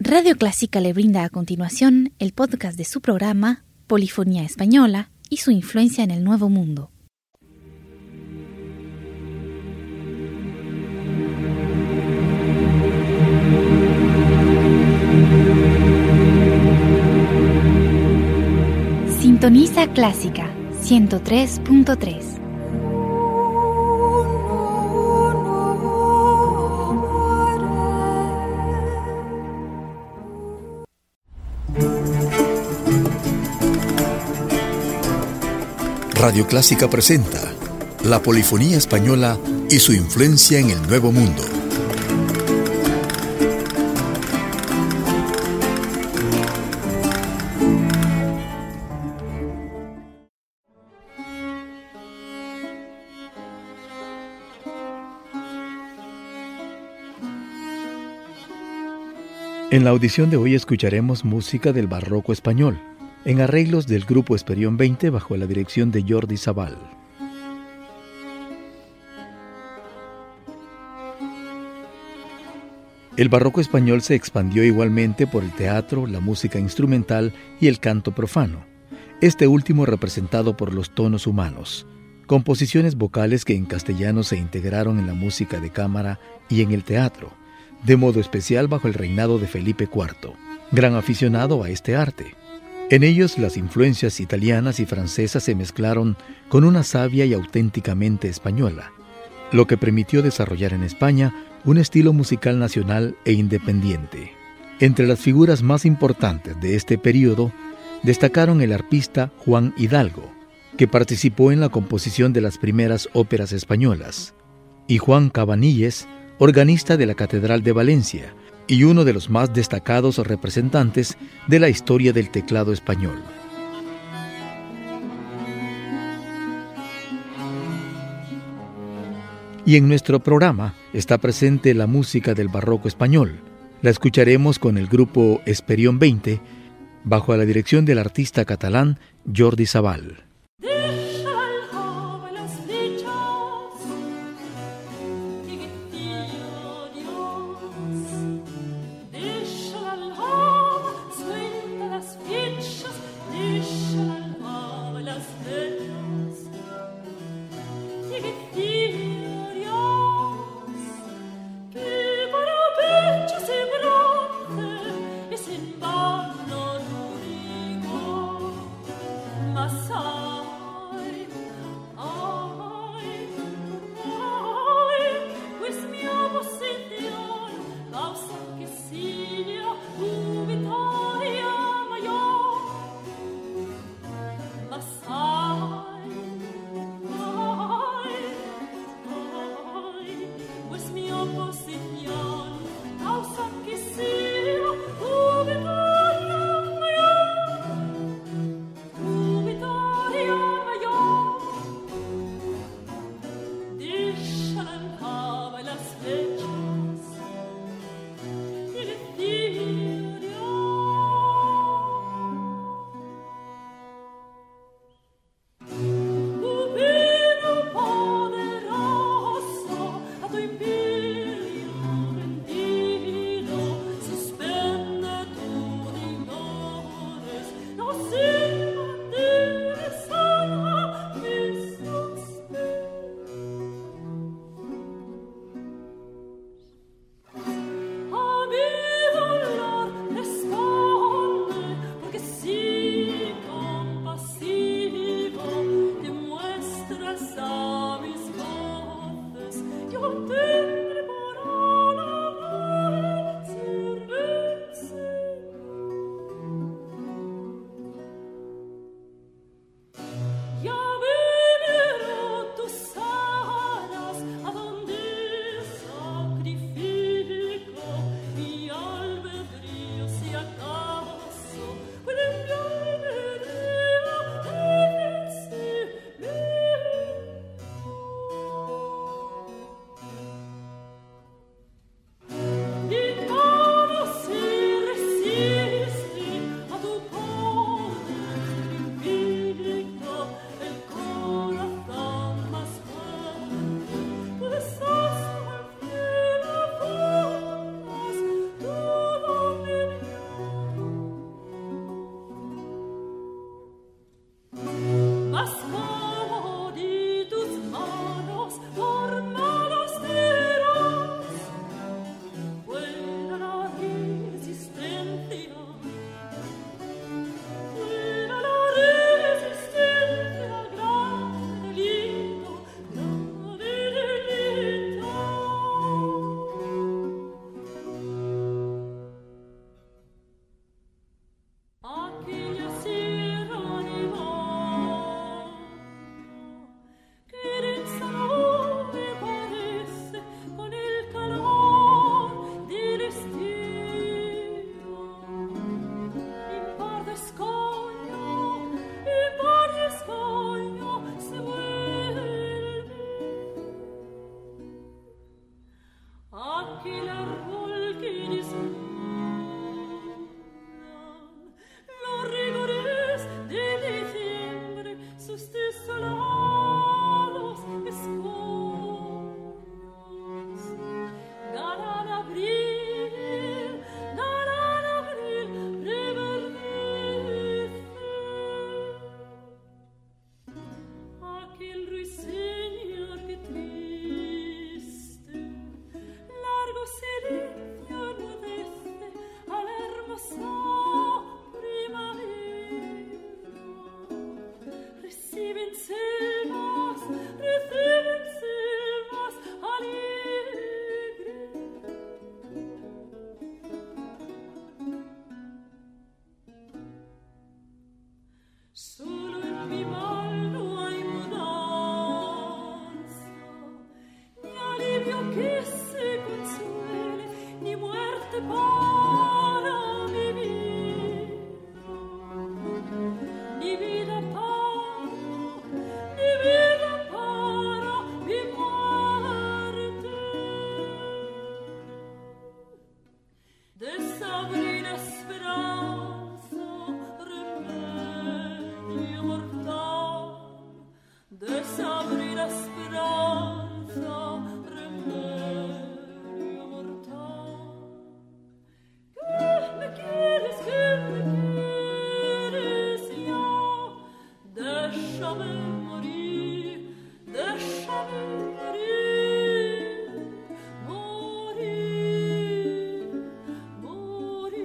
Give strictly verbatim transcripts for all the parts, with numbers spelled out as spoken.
Radio Clásica le brinda a continuación el podcast de su programa Polifonía Española y su influencia en el Nuevo Mundo. Sintoniza Clásica ciento tres punto tres. Radio Clásica presenta la polifonía española y su influencia en el Nuevo Mundo. En la audición de hoy escucharemos música del barroco español, en arreglos del grupo Esperión veinte bajo la dirección de Jordi Savall. El barroco español se expandió igualmente por el teatro, la música instrumental y el canto profano, este último representado por los tonos humanos, composiciones vocales que en castellano se integraron en la música de cámara y en el teatro, de modo especial bajo el reinado de Felipe cuarto, gran aficionado a este arte. En ellos las influencias italianas y francesas se mezclaron con una sabia y auténticamente española, lo que permitió desarrollar en España un estilo musical nacional e independiente. Entre las figuras más importantes de este periodo destacaron el arpista Juan Hidalgo, que participó en la composición de las primeras óperas españolas, y Juan Cabanilles, organista de la Catedral de Valencia, y uno de los más destacados representantes de la historia del teclado español. Y en nuestro programa está presente la música del barroco español. La escucharemos con el grupo Esperión veinte, bajo la dirección del artista catalán Jordi Savall. Song. Morir, morir.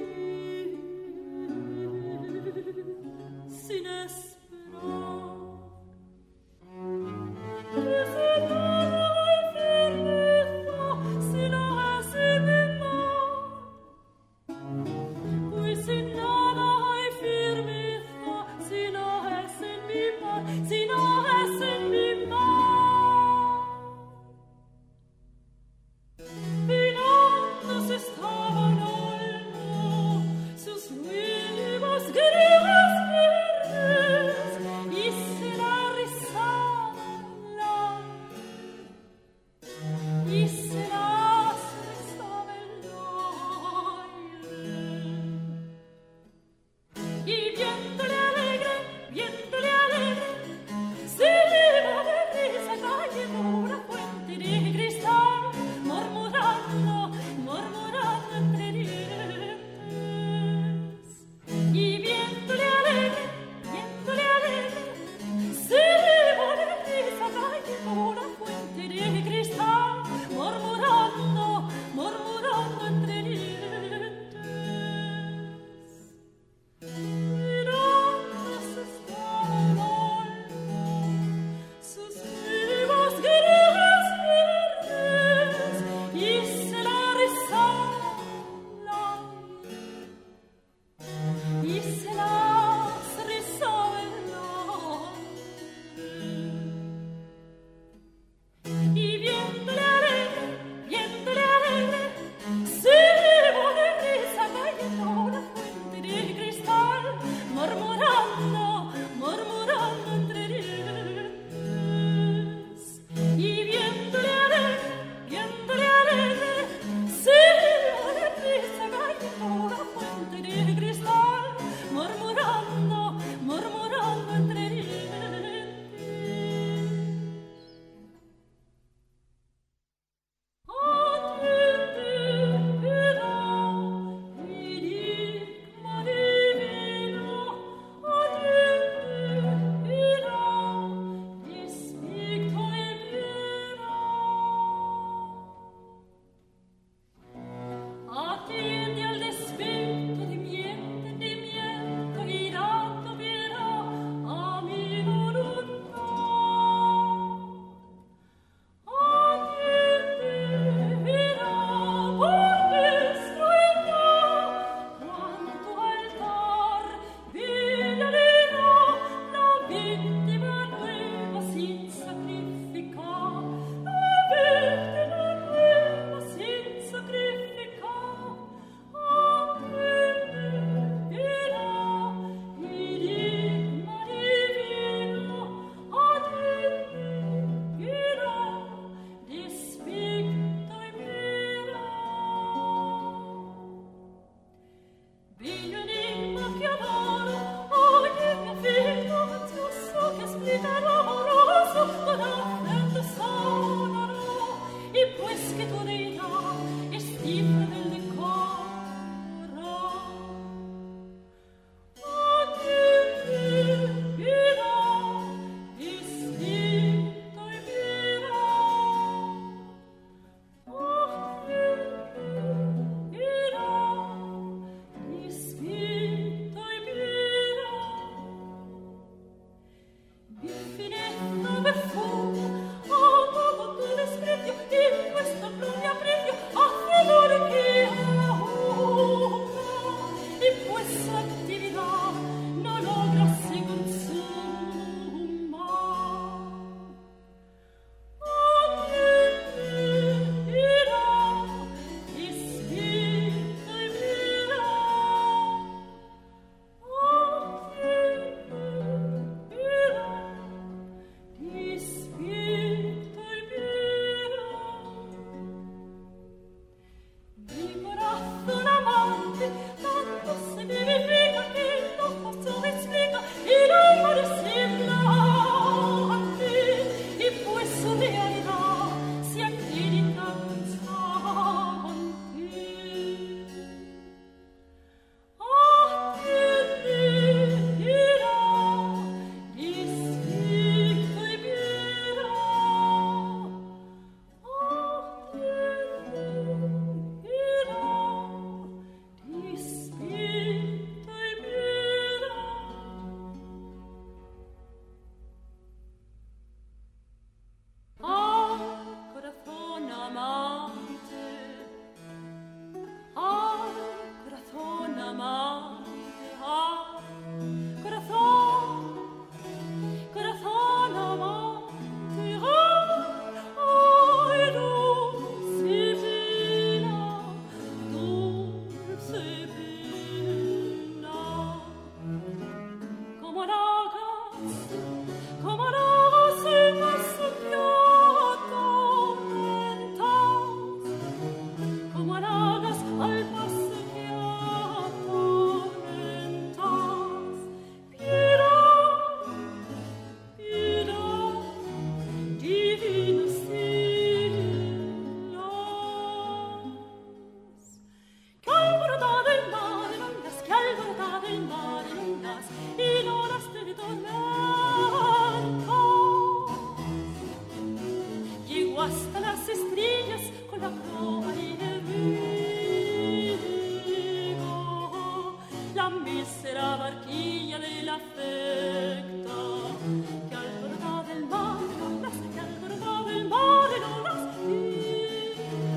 barquilla del afecto, que al bordar del mar no las, que al bordar del mar no las y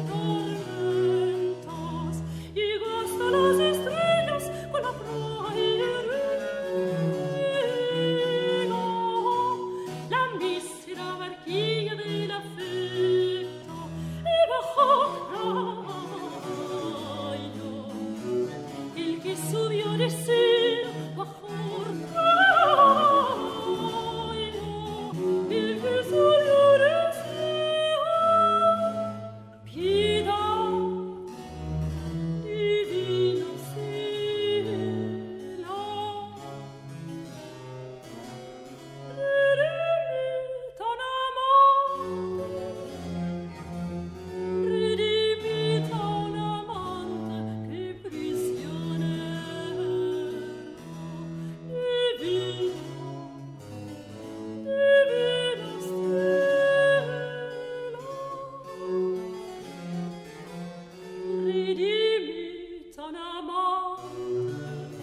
tormentos, y goza las estrellas con la proa y el río, la mísera barquilla del afecto, y bajo rayo, el que subió de cielo bajo rayo, el que subió de cielo, piedad divino cielo, redimi tan amante, redimi tan amante, che prisionero divino, divino cielo, redimi tan amante,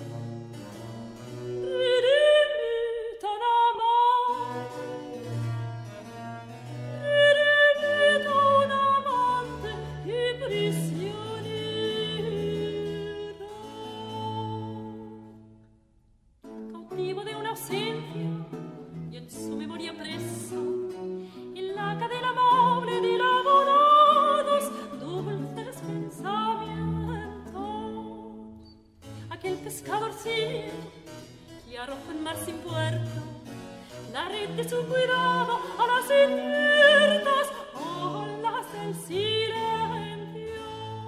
redimi tan amante, redimi tan amante, che prisionero, cautivo de una ausencia y en su memoria preso, en la cadena amable de elaborados dulces pensamientos, aquel pescadorcito que arroja en mar sin puerto la red de su cuidado a las inciertas olas del silencio,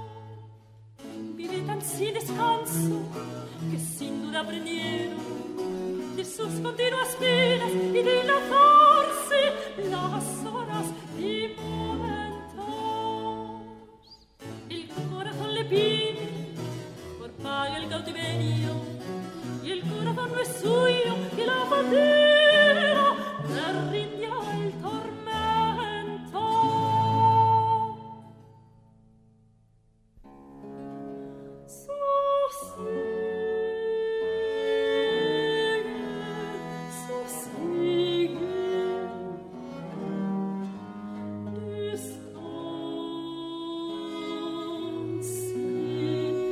vive tan sin descanso que sin duda aprendieron de sus continuas penas y dilatarse las horas y momentos. El corazón le pide por paga el cautiverio, y el corazón no es suyo, que la fatiga le rinde al tormento.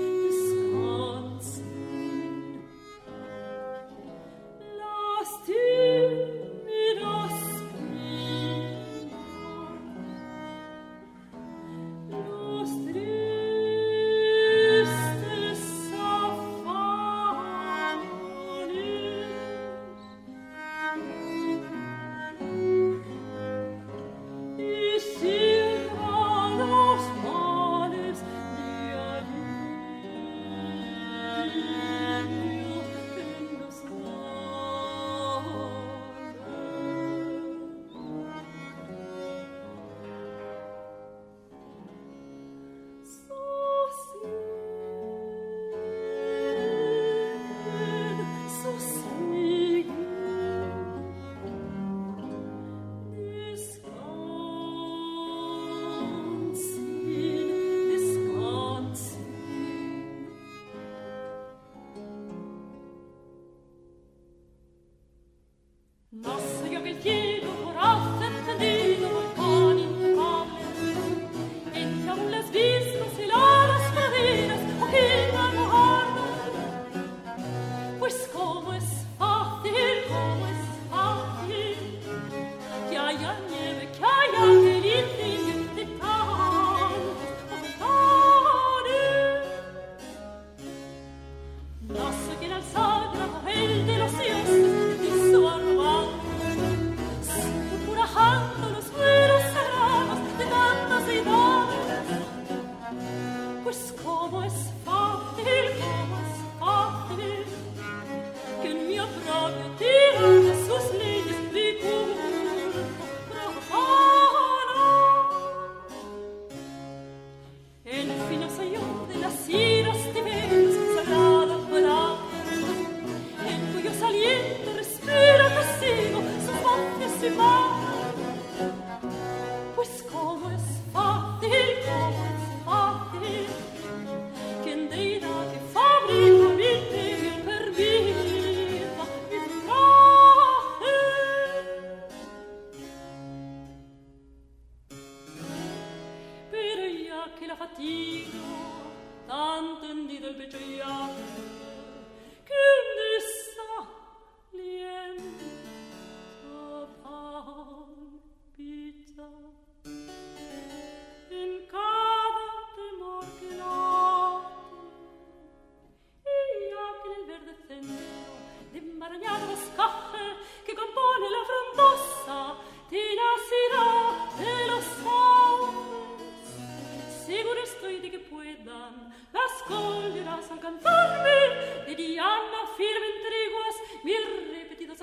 Still que puedan, las cólderas al cantarme de Diana firme en triguas mil repetidos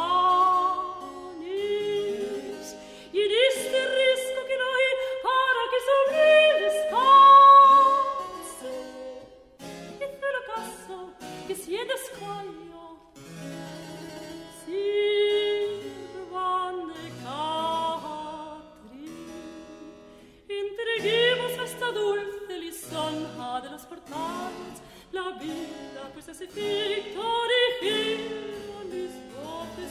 afanes. Y en este risco que no hay para que sobre descanse, hice el caso que si en descuayo sirvan de catri. Entreguemos a esta dulce lisonja de los portales la vida, pues ese efecto originan mis voces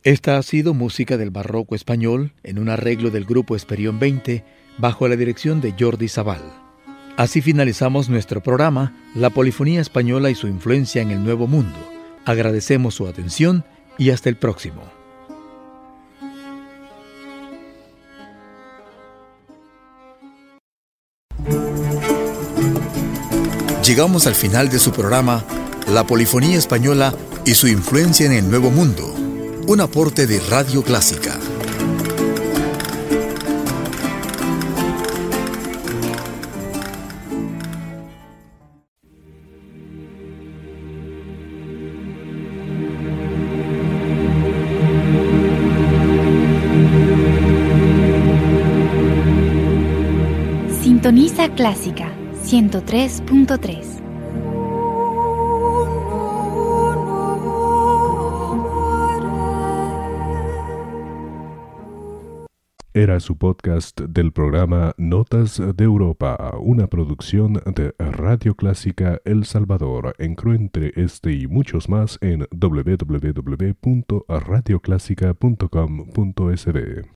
Esta ha sido música del barroco español en un arreglo del grupo Esperión veinte bajo la dirección de Jordi Sabal. Así finalizamos nuestro programa, La Polifonía Española y su influencia en el Nuevo Mundo. Agradecemos su atención y hasta el próximo. Llegamos al final de su programa, La Polifonía Española y su influencia en el Nuevo Mundo. Un aporte de Radio Clásica. Sintoniza Clásica ciento tres punto tres. Era su podcast del programa Notas de Europa, una producción de Radio Clásica El Salvador. Encuentre este y muchos más en doble u doble u doble u punto radio clásica punto com punto es be.